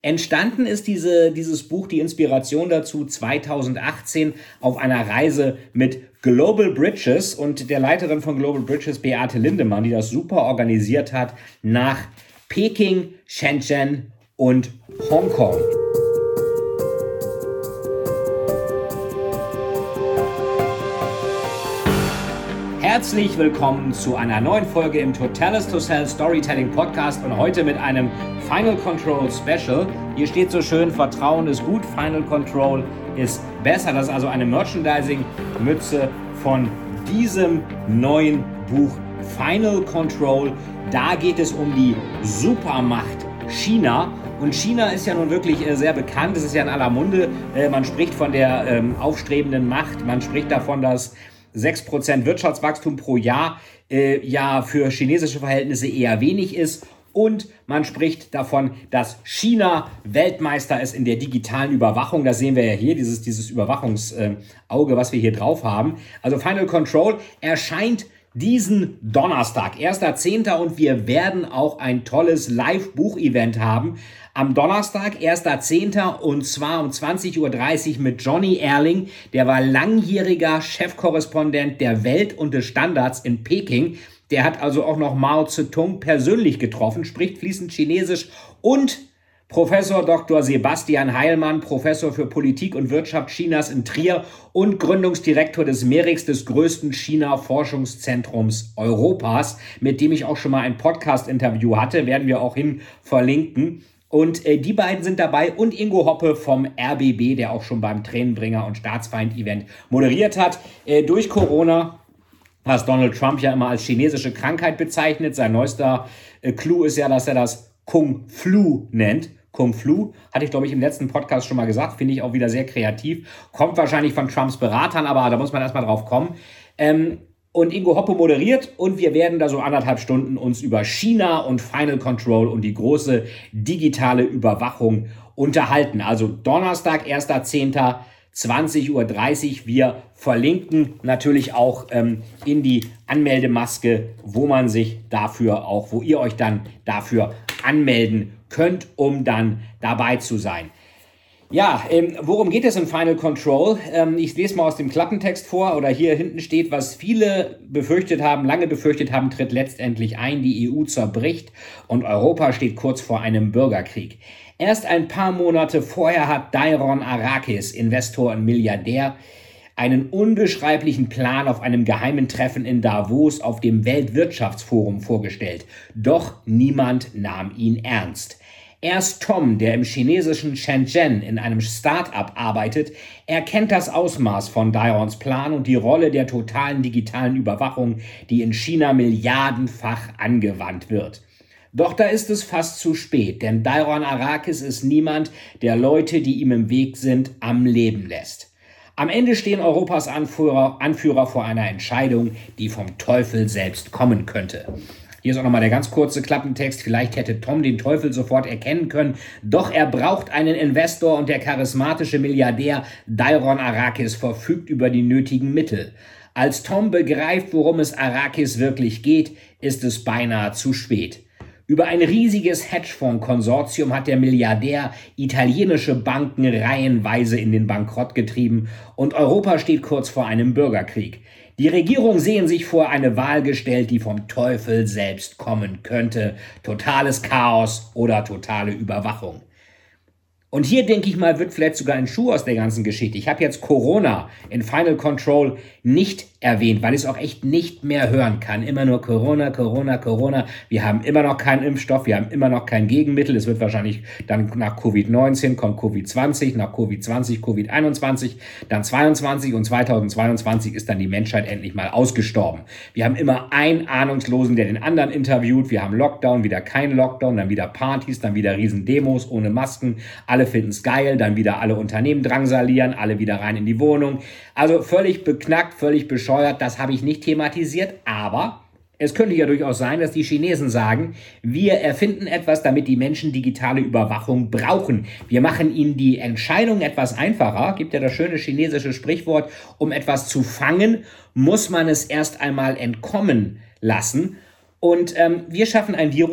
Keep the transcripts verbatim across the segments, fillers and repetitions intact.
Entstanden ist diese, dieses Buch, die Inspiration dazu, zweitausendachtzehn auf einer Reise mit Global Bridges und der Leiterin von Global Bridges, Beate Lindemann, die das super organisiert hat, nach Peking, Shenzhen und Hongkong. Herzlich willkommen zu einer neuen Folge im Totalis to Sell Storytelling Podcast und heute mit einem Final Control Special. Hier steht so schön, Vertrauen ist gut, Final Control ist besser. Das ist also eine Merchandising-Mütze von diesem neuen Buch Final Control. Da geht es um die Supermacht China. Und China ist ja nun wirklich äh, sehr bekannt, es ist ja in aller Munde. Äh, man spricht von der ähm, aufstrebenden Macht, man spricht davon, dass sechs Prozent Wirtschaftswachstum pro Jahr äh, ja für chinesische Verhältnisse eher wenig ist. Und man spricht davon, dass China Weltmeister ist in der digitalen Überwachung. Das sehen wir ja hier, dieses, dieses Überwachungsauge, äh, was wir hier drauf haben. Also Final Control erscheint diesen Donnerstag, erster zehnter und wir werden auch ein tolles Live-Buch-Event haben. Am Donnerstag, erster zehnter und zwar um zwanzig Uhr dreißig mit Johnny Erling. Der war langjähriger Chefkorrespondent der Welt und des Standards in Peking. Der hat also auch noch Mao Zedong persönlich getroffen, spricht fließend Chinesisch und Professor Doktor Sebastian Heilmann, Professor für Politik und Wirtschaft Chinas in Trier und Gründungsdirektor des MERIX, des größten China-Forschungszentrums Europas, mit dem ich auch schon mal ein Podcast-Interview hatte, werden wir auch hin verlinken. Und äh, die beiden sind dabei und Ingo Hoppe vom R B B, der auch schon beim Tränenbringer und Staatsfeind-Event moderiert hat. Äh, durch Corona, was Donald Trump ja immer als chinesische Krankheit bezeichnet. Sein neuester äh, Clou ist ja, dass er das Kung Flu nennt. Kung Flu, hatte ich glaube ich im letzten Podcast schon mal gesagt, finde ich auch wieder sehr kreativ. Kommt wahrscheinlich von Trumps Beratern, aber da muss man erstmal drauf kommen. Ähm, und Ingo Hoppe moderiert und wir werden da so anderthalb Stunden uns über China und Final Control und die große digitale Überwachung unterhalten. Also Donnerstag, erster zehnter zwanzig Uhr dreißig. Wir verlinken natürlich auch ähm, in die Anmeldemaske, wo man sich dafür auch, wo ihr euch dann dafür anmelden könnt, um dann dabei zu sein. Ja, ähm, worum geht es in Final Control? Ähm, ich lese mal aus dem Klappentext vor, oder hier hinten steht, was viele befürchtet haben, lange befürchtet haben, tritt letztendlich ein. Die E U zerbricht und Europa steht kurz vor einem Bürgerkrieg. Erst ein paar Monate vorher hat Dairon Arakis, Investor und Milliardär, einen unbeschreiblichen Plan auf einem geheimen Treffen in Davos auf dem Weltwirtschaftsforum vorgestellt. Doch niemand nahm ihn ernst. Erst Tom, der im chinesischen Shenzhen in einem Start-up arbeitet, erkennt das Ausmaß von Dairons Plan und die Rolle der totalen digitalen Überwachung, die in China milliardenfach angewandt wird. Doch da ist es fast zu spät, denn Dairon Arakis ist niemand, der Leute, die ihm im Weg sind, am Leben lässt. Am Ende stehen Europas Anführer, Anführer vor einer Entscheidung, die vom Teufel selbst kommen könnte. Hier ist auch nochmal der ganz kurze Klappentext. Vielleicht hätte Tom den Teufel sofort erkennen können. Doch er braucht einen Investor und der charismatische Milliardär Dairon Arakis verfügt über die nötigen Mittel. Als Tom begreift, worum es Arakis wirklich geht, ist es beinahe zu spät. Über ein riesiges Hedgefonds-Konsortium hat der Milliardär italienische Banken reihenweise in den Bankrott getrieben und Europa steht kurz vor einem Bürgerkrieg. Die Regierung sehen sich vor eine Wahl gestellt, die vom Teufel selbst kommen könnte. Totales Chaos oder totale Überwachung. Und hier, denke ich mal, wird vielleicht sogar ein Schuh aus der ganzen Geschichte. Ich habe jetzt Corona in Final Control nicht erwähnt, weil ich es auch echt nicht mehr hören kann. Immer nur Corona, Corona, Corona. Wir haben immer noch keinen Impfstoff, wir haben immer noch kein Gegenmittel. Es wird wahrscheinlich dann nach Covid neunzehn kommt Covid zwanzig, nach Covid zwanzig Covid einundzwanzig, dann zweiundzwanzig und zweitausendzweiundzwanzig ist dann die Menschheit endlich mal ausgestorben. Wir haben immer einen Ahnungslosen, der den anderen interviewt. Wir haben Lockdown, wieder kein Lockdown, dann wieder Partys, dann wieder Riesendemos ohne Masken. Alle finden es geil, dann wieder alle Unternehmen drangsalieren, alle wieder rein in die Wohnung. Also völlig beknackt, völlig bescheuert. Das habe ich nicht thematisiert, aber es könnte ja durchaus sein, dass die Chinesen sagen, wir erfinden etwas, damit die Menschen digitale Überwachung brauchen. Wir machen ihnen die Entscheidung etwas einfacher. Gibt ja das schöne chinesische Sprichwort, um etwas zu fangen, muss man es erst einmal entkommen lassen. Und ähm, wir schaffen ein Virus,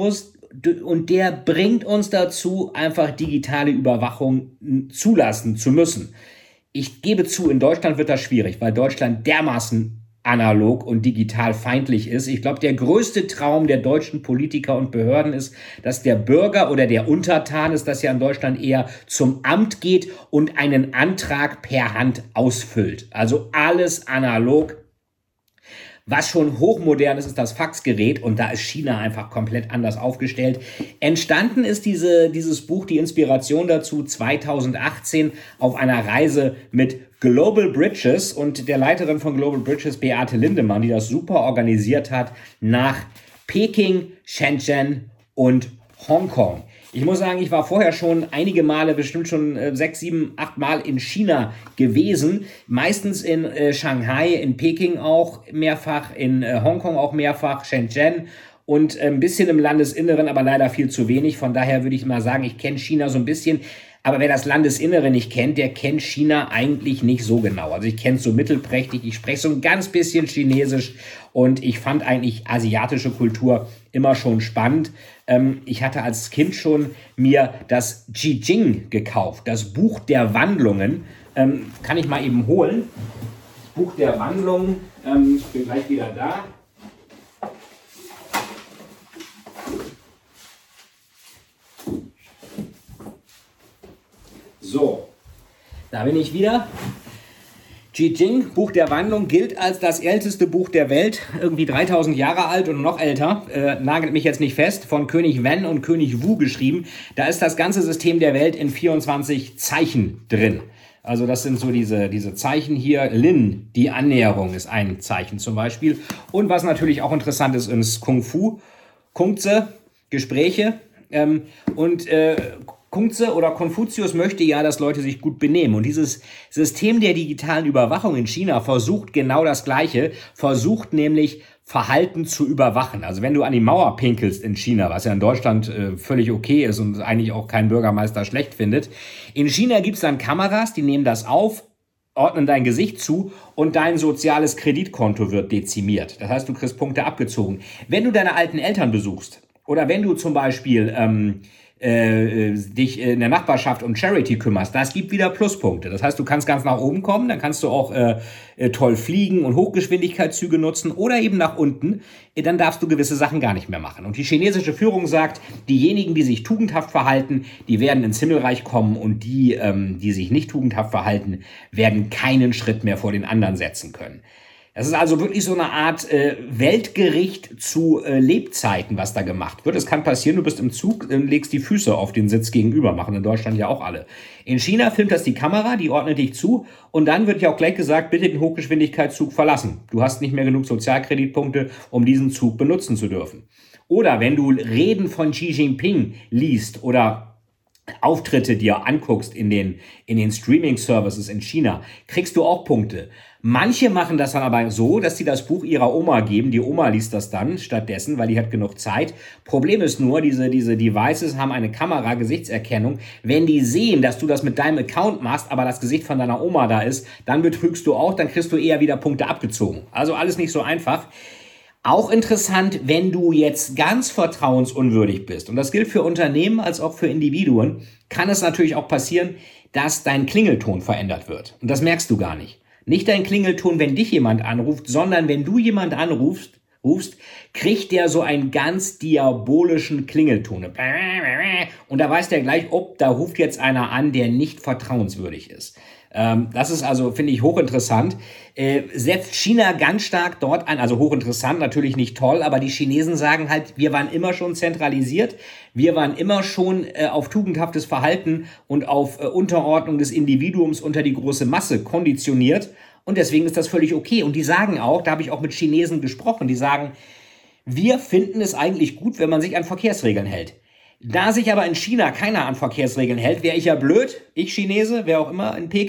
und der bringt uns dazu, einfach digitale Überwachung zulassen zu müssen. Ich gebe zu, in Deutschland wird das schwierig, weil Deutschland dermaßen analog und digital feindlich ist. Ich glaube, der größte Traum der deutschen Politiker und Behörden ist, dass der Bürger oder der Untertan ist, das ja in Deutschland eher zum Amt geht und einen Antrag per Hand ausfüllt. Also alles analog. Was schon hochmodern ist, ist das Faxgerät und da ist China einfach komplett anders aufgestellt. Entstanden ist diese, dieses Buch, die Inspiration dazu, zweitausendachtzehn auf einer Reise mit Global Bridges und der Leiterin von Global Bridges, Beate Lindemann, die das super organisiert hat, nach Peking, Shenzhen und Hongkong. Ich muss sagen, ich war vorher schon einige Male, bestimmt schon äh, sechs, sieben, acht Mal in China gewesen. Meistens in äh, Shanghai, in Peking auch mehrfach, in äh, Hongkong auch mehrfach, Shenzhen und äh, ein bisschen im Landesinneren, aber leider viel zu wenig. Von daher würde ich mal sagen, ich kenne China so ein bisschen. Aber wer das Landesinnere nicht kennt, der kennt China eigentlich nicht so genau. Also ich kenne es so mittelprächtig, ich spreche so ein ganz bisschen Chinesisch und ich fand eigentlich asiatische Kultur immer schon spannend. Ähm, ich hatte als Kind schon mir das Ji Jing gekauft, das Buch der Wandlungen. Ähm, kann ich mal eben holen. Buch der Wandlungen, ähm, ich bin gleich wieder da. So, da bin ich wieder. Ji Jing, Buch der Wandlung, gilt als das älteste Buch der Welt, irgendwie dreitausend Jahre alt und noch älter, äh, nagelt mich jetzt nicht fest, von König Wen und König Wu geschrieben. Da ist das ganze System der Welt in vierundzwanzig Zeichen drin. Also das sind so diese, diese Zeichen hier. Lin, die Annäherung, ist ein Zeichen zum Beispiel. Und was natürlich auch interessant ist, ist Kung Fu, Kungzi, Gespräche ähm, und äh, Kungzi oder Konfuzius möchte ja, dass Leute sich gut benehmen. Und dieses System der digitalen Überwachung in China versucht genau das Gleiche, versucht nämlich Verhalten zu überwachen. Also wenn du an die Mauer pinkelst in China, was ja in Deutschland äh, völlig okay ist und eigentlich auch kein Bürgermeister schlecht findet, in China gibt's dann Kameras, die nehmen das auf, ordnen dein Gesicht zu und dein soziales Kreditkonto wird dezimiert. Das heißt, du kriegst Punkte abgezogen. Wenn du deine alten Eltern besuchst oder wenn du zum Beispiel ähm, Äh, dich in der Nachbarschaft um Charity kümmerst, das gibt wieder Pluspunkte. Das heißt, du kannst ganz nach oben kommen, dann kannst du auch äh, äh, toll fliegen und Hochgeschwindigkeitszüge nutzen oder eben nach unten, äh, dann darfst du gewisse Sachen gar nicht mehr machen. Und die chinesische Führung sagt, diejenigen, die sich tugendhaft verhalten, die werden ins Himmelreich kommen und die, ähm, die sich nicht tugendhaft verhalten, werden keinen Schritt mehr vor den anderen setzen können. Das ist also wirklich so eine Art äh, Weltgericht zu äh, Lebzeiten, was da gemacht wird. Es kann passieren, du bist im Zug, äh, legst die Füße auf den Sitz gegenüber, machen in Deutschland ja auch alle. In China filmt das die Kamera, die ordnet dich zu und dann wird ja auch gleich gesagt, bitte den Hochgeschwindigkeitszug verlassen. Du hast nicht mehr genug Sozialkreditpunkte, um diesen Zug benutzen zu dürfen. Oder wenn du Reden von Xi Jinping liest oder Auftritte dir anguckst in den, in den Streaming-Services in China, kriegst du auch Punkte. Manche machen das dann aber so, dass sie das Buch ihrer Oma geben. Die Oma liest das dann stattdessen, weil die hat genug Zeit. Problem ist nur, diese, diese Devices haben eine Kamera, Gesichtserkennung. Wenn die sehen, dass du das mit deinem Account machst, aber das Gesicht von deiner Oma da ist, dann betrügst du auch, dann kriegst du eher wieder Punkte abgezogen. Also alles nicht so einfach. Auch interessant, wenn du jetzt ganz vertrauensunwürdig bist, und das gilt für Unternehmen als auch für Individuen, kann es natürlich auch passieren, dass dein Klingelton verändert wird. Und das merkst du gar nicht. Nicht dein Klingelton, wenn dich jemand anruft, sondern wenn du jemand anrufst, rufst, kriegt der so einen ganz diabolischen Klingelton. Und da weiß der gleich, ob da ruft jetzt einer an, der nicht vertrauenswürdig ist. Ähm, das ist also, finde ich, hochinteressant. Äh, setzt China ganz stark dort ein, also hochinteressant, natürlich nicht toll, aber die Chinesen sagen halt, wir waren immer schon zentralisiert, wir waren immer schon äh, auf tugendhaftes Verhalten und auf äh, Unterordnung des Individuums unter die große Masse konditioniert und deswegen ist das völlig okay. Und die sagen auch, da habe ich auch mit Chinesen gesprochen, die sagen, wir finden es eigentlich gut, wenn man sich an Verkehrsregeln hält. Da sich aber in China keiner an Verkehrsregeln hält, wäre ich ja blöd, ich Chinese, wer auch immer in Peking,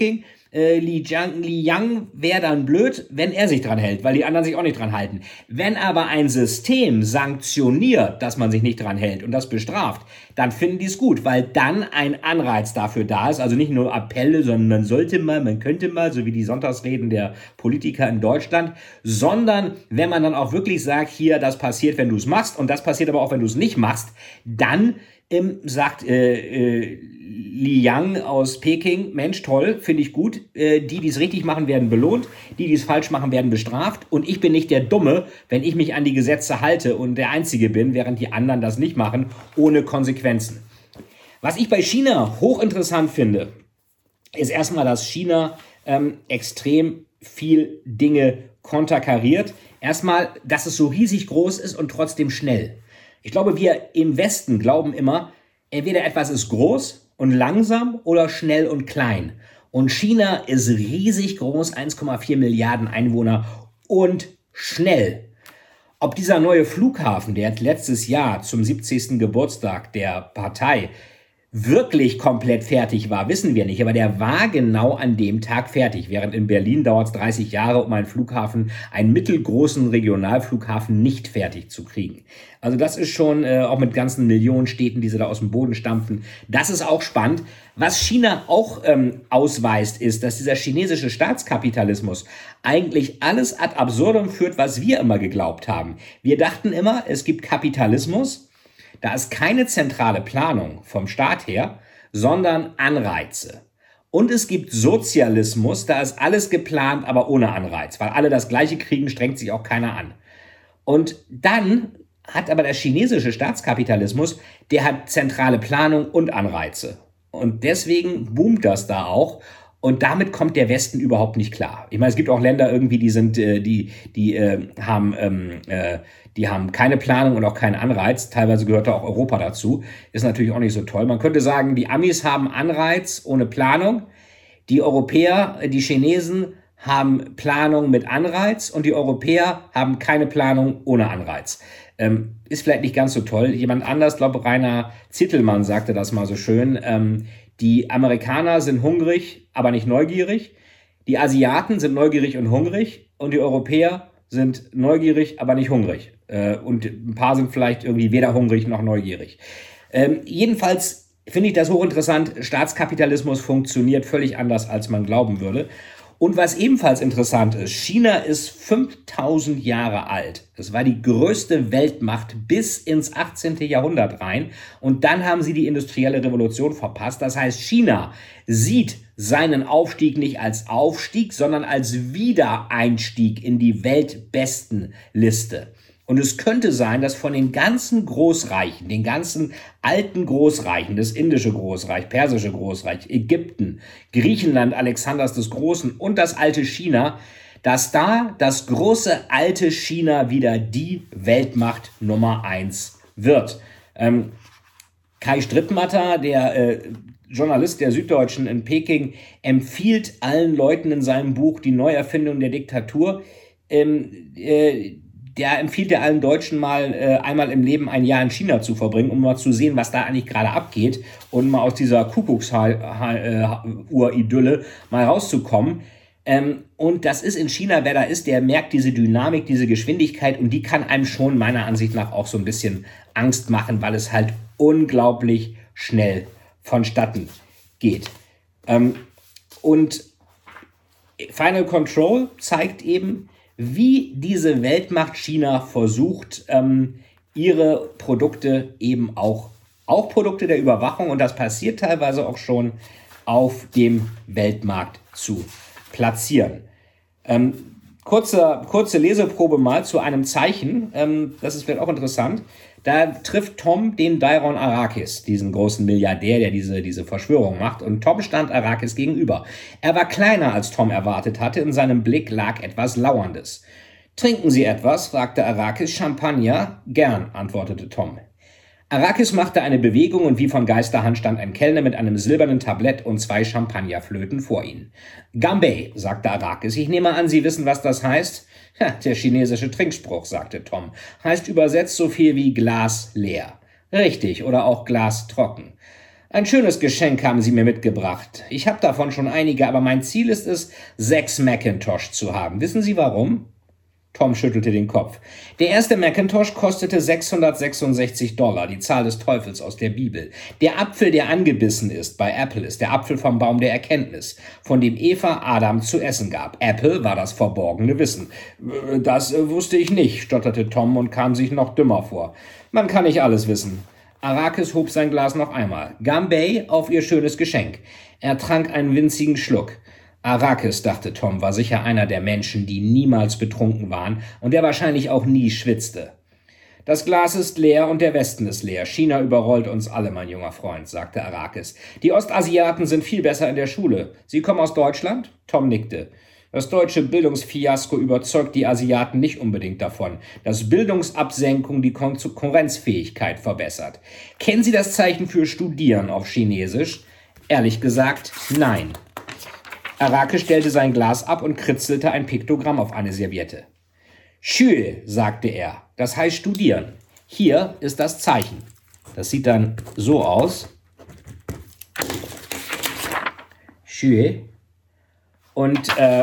Äh, Li Jiang, Li Yang wäre dann blöd, wenn er sich dran hält, weil die anderen sich auch nicht dran halten. Wenn aber ein System sanktioniert, dass man sich nicht dran hält und das bestraft, dann finden die es gut, weil dann ein Anreiz dafür da ist. Also nicht nur Appelle, sondern man sollte mal, man könnte mal, so wie die Sonntagsreden der Politiker in Deutschland, sondern wenn man dann auch wirklich sagt, hier, das passiert, wenn du es machst und das passiert aber auch, wenn du es nicht machst, dann ähm, sagt äh, äh, Li Yang aus Peking, Mensch, toll, finde ich gut. Äh, die, die es richtig machen, werden belohnt. Die, die es falsch machen, werden bestraft. Und ich bin nicht der Dumme, wenn ich mich an die Gesetze halte und der Einzige bin, während die anderen das nicht machen, ohne Konsequenzen. Was ich bei China hochinteressant finde, ist erstmal, dass China ähm, extrem viel Dinge konterkariert. Erstmal, dass es so riesig groß ist und trotzdem schnell. Ich glaube, wir im Westen glauben immer, entweder etwas ist groß und langsam oder schnell und klein. Und China ist riesig groß, eins Komma vier Milliarden Einwohner und schnell. Ob dieser neue Flughafen, der letztes Jahr zum siebzigsten Geburtstag der Partei wirklich komplett fertig war, wissen wir nicht. Aber der war genau an dem Tag fertig. Während in Berlin dauert es dreißig Jahre, um einen Flughafen, einen mittelgroßen Regionalflughafen nicht fertig zu kriegen. Also das ist schon, äh, auch mit ganzen Millionen Städten, die sie da aus dem Boden stampfen. Das ist auch spannend. Was China auch ähm, ausweist, ist, dass dieser chinesische Staatskapitalismus eigentlich alles ad absurdum führt, was wir immer geglaubt haben. Wir dachten immer, es gibt Kapitalismus. Da ist keine zentrale Planung vom Staat her, sondern Anreize. Und es gibt Sozialismus, da ist alles geplant, aber ohne Anreiz. Weil alle das Gleiche kriegen, strengt sich auch keiner an. Und dann hat aber der chinesische Staatskapitalismus, der hat zentrale Planung und Anreize. Und deswegen boomt das da auch. Und damit kommt der Westen überhaupt nicht klar. Ich meine, es gibt auch Länder irgendwie, die sind, äh, die, die äh, haben, ähm, äh, die haben keine Planung und auch keinen Anreiz. Teilweise gehört da auch Europa dazu. Ist natürlich auch nicht so toll. Man könnte sagen, die Amis haben Anreiz ohne Planung. Die Europäer, die Chinesen haben Planung mit Anreiz und die Europäer haben keine Planung ohne Anreiz. Ähm, ist vielleicht nicht ganz so toll. Jemand anders, glaube Rainer Zittelmann sagte das mal so schön. Ähm, die Amerikaner sind hungrig, aber nicht neugierig. Die Asiaten sind neugierig und hungrig und die Europäer sind neugierig, aber nicht hungrig. Äh, und ein paar sind vielleicht irgendwie weder hungrig noch neugierig. Ähm, jedenfalls finde ich das hochinteressant. Staatskapitalismus funktioniert völlig anders, als man glauben würde. Und was ebenfalls interessant ist, China ist fünftausend Jahre alt. Das war die größte Weltmacht bis ins achtzehnten Jahrhundert rein. Und dann haben sie die industrielle Revolution verpasst. Das heißt, China sieht seinen Aufstieg nicht als Aufstieg, sondern als Wiedereinstieg in die Weltbestenliste. Und es könnte sein, dass von den ganzen Großreichen, den ganzen alten Großreichen, das indische Großreich, persische Großreich, Ägypten, Griechenland, Alexanders des Großen und das alte China, dass da das große alte China wieder die Weltmacht Nummer eins wird. Ähm, Kai Strittmatter, der äh, Journalist der Süddeutschen in Peking, empfiehlt allen Leuten in seinem Buch Die Neuerfindung der Diktatur, ähm, äh, der empfiehlt ja allen Deutschen mal äh, einmal im Leben ein Jahr in China zu verbringen, um mal zu sehen, was da eigentlich gerade abgeht und mal aus dieser Kuckucksuhr-Idylle mal rauszukommen. Ähm, und das ist in China, wer da ist, der merkt diese Dynamik, diese Geschwindigkeit und die kann einem schon meiner Ansicht nach auch so ein bisschen Angst machen, weil es halt unglaublich schnell vonstatten geht. Ähm, und Final Control zeigt eben, wie diese Weltmacht China versucht, ähm, ihre Produkte eben auch, auch Produkte der Überwachung, und das passiert teilweise auch schon, auf dem Weltmarkt zu platzieren. Ähm, kurze, kurze Leseprobe mal zu einem Zeichen, ähm, das ist vielleicht auch interessant. Da trifft Tom den Dairon Arakis, diesen großen Milliardär, der diese, diese Verschwörung macht. Und Tom stand Arakis gegenüber. Er war kleiner, als Tom erwartet hatte. In seinem Blick lag etwas Lauerndes. »Trinken Sie etwas?« fragte Arakis. »Champagner?« »Gern«, antwortete Tom. Arakis machte eine Bewegung und wie von Geisterhand stand ein Kellner mit einem silbernen Tablett und zwei Champagnerflöten vor ihnen. »Gambay«, sagte Arakis. »Ich nehme an, Sie wissen, was das heißt?« Ja, der chinesische Trinkspruch, sagte Tom, heißt übersetzt so viel wie Glas leer. Richtig, oder auch Glas trocken. Ein schönes Geschenk haben Sie mir mitgebracht. Ich habe davon schon einige, aber mein Ziel ist es, sechs Macintosh zu haben. Wissen Sie warum? Tom schüttelte den Kopf. Der erste Macintosh kostete sechshundertsechsundsechzig Dollar, die Zahl des Teufels aus der Bibel. Der Apfel, der angebissen ist bei Apple, ist der Apfel vom Baum der Erkenntnis, von dem Eva Adam zu essen gab. Apple war das verborgene Wissen. Das äh, wusste ich nicht, stotterte Tom und kam sich noch dümmer vor. Man kann nicht alles wissen. Arrakis hob sein Glas noch einmal. Gambay auf ihr schönes Geschenk. Er trank einen winzigen Schluck. Arrakis, dachte Tom, war sicher einer der Menschen, die niemals betrunken waren und der wahrscheinlich auch nie schwitzte. Das Glas ist leer und der Westen ist leer. China überrollt uns alle, mein junger Freund, sagte Arrakis. Die Ostasiaten sind viel besser in der Schule. Sie kommen aus Deutschland? Tom nickte. Das deutsche Bildungsfiasko überzeugt die Asiaten nicht unbedingt davon, dass Bildungsabsenkung die Konkurrenzfähigkeit verbessert. Kennen Sie das Zeichen für Studieren auf Chinesisch? Ehrlich gesagt, nein. Arrakis stellte sein Glas ab und kritzelte ein Piktogramm auf eine Serviette. Schüe, sagte er, das heißt studieren. Hier ist das Zeichen. Das sieht dann so aus. Schüe. Und äh,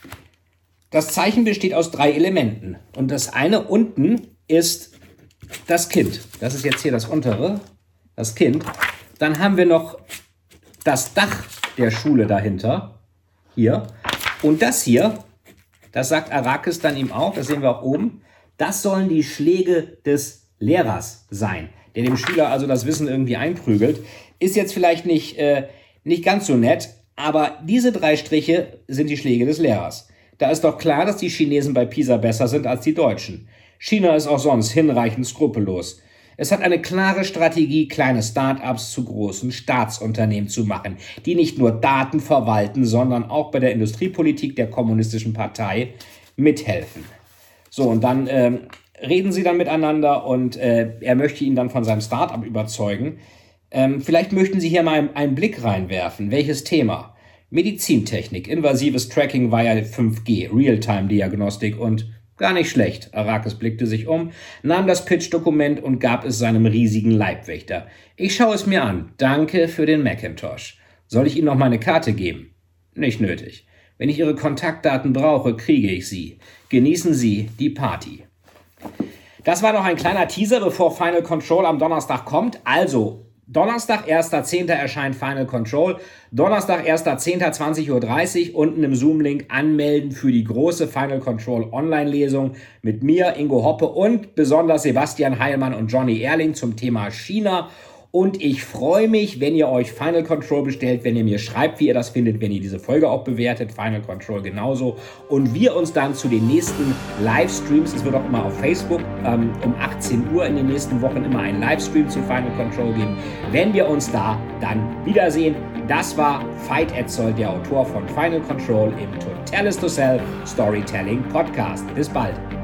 das Zeichen besteht aus drei Elementen. Und das eine unten ist das Kind. Das ist jetzt hier das untere, das Kind. Dann haben wir noch das Dach der Schule dahinter. Hier. Und das hier, das sagt Arrakis dann ihm auch, das sehen wir auch oben, das sollen die Schläge des Lehrers sein, der dem Schüler also das Wissen irgendwie einprügelt. Ist jetzt vielleicht nicht, äh, nicht ganz so nett, aber diese drei Striche sind die Schläge des Lehrers. Da ist doch klar, dass die Chinesen bei PISA besser sind als die Deutschen. China ist auch sonst hinreichend skrupellos. Es hat eine klare Strategie, kleine Start-ups zu großen Staatsunternehmen zu machen, die nicht nur Daten verwalten, sondern auch bei der Industriepolitik der Kommunistischen Partei mithelfen. So, und dann ähm, reden sie dann miteinander und äh, er möchte ihn dann von seinem Start-up überzeugen. Ähm, vielleicht möchten Sie hier mal einen Blick reinwerfen. Welches Thema? Medizintechnik, invasives Tracking via fünf G, Realtime-Diagnostik und gar nicht schlecht. Arrakis blickte sich um, nahm das Pitch-Dokument und gab es seinem riesigen Leibwächter. Ich schaue es mir an. Danke für den Macintosh. Soll ich Ihnen noch meine Karte geben? Nicht nötig. Wenn ich Ihre Kontaktdaten brauche, kriege ich sie. Genießen Sie die Party. Das war noch ein kleiner Teaser, bevor Final Control am Donnerstag kommt. Also, Donnerstag, erster zehnter erscheint Final Control. Donnerstag, erster zehnter zwanzig Uhr dreißig, unten im Zoom-Link anmelden für die große Final Control Online-Lesung mit mir, Ingo Hoppe und besonders Sebastian Heilmann und Johnny Erling zum Thema China. Und ich freue mich, wenn ihr euch Final Control bestellt, wenn ihr mir schreibt, wie ihr das findet, wenn ihr diese Folge auch bewertet, Final Control genauso. Und wir uns dann zu den nächsten Livestreams, es wird auch immer auf Facebook ähm, um achtzehn Uhr in den nächsten Wochen immer einen Livestream zu Final Control geben, wenn wir uns da dann wiedersehen. Das war Veit Etzold, der Autor von Final Control im Totalist to Sell Storytelling Podcast. Bis bald.